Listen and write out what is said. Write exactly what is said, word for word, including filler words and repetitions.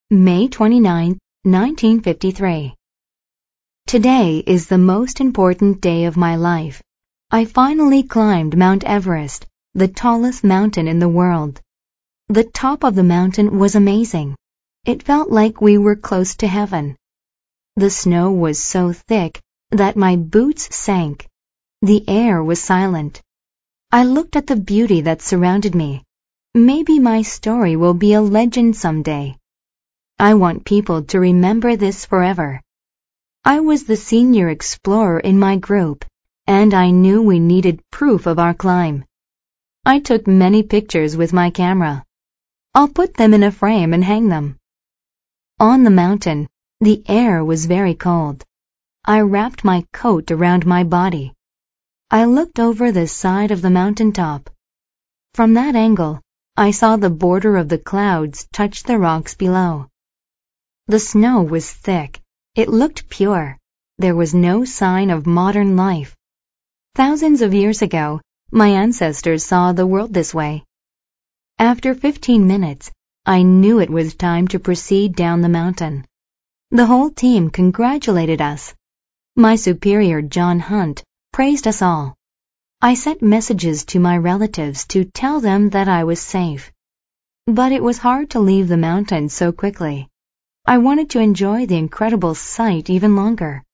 May twenty-ninth, nineteen fifty-three. Today is the most important day of my life. I finally climbed Mount Everest, the tallest mountain in the world. The top of the mountain was amazing. It felt like we were close to heaven. The snow was so thick that my boots sank. The air was silent. I looked at the beauty that surrounded me. Maybe my story will be a legend someday. I want people to remember this forever. I was the senior explorer in my group, and I knew we needed proof of our climb. I took many pictures with my camera. I'll put them in a frame and hang them. On the mountain, the air was very cold. I wrapped my coat around my body. I looked over the side of the mountaintop. From that angle, I saw the border of the clouds touch the rocks below. The snow was thick. It looked pure. There was no sign of modern life. Thousands of years ago, my ancestors saw the world this way. After fifteen minutes, I knew it was time to proceed down the mountain. The whole team congratulated us. My superior, John Hunt, praised us all. I sent messages to my relatives to tell them that I was safe. But it was hard to leave the mountain so quickly. I wanted to enjoy the incredible sight even longer.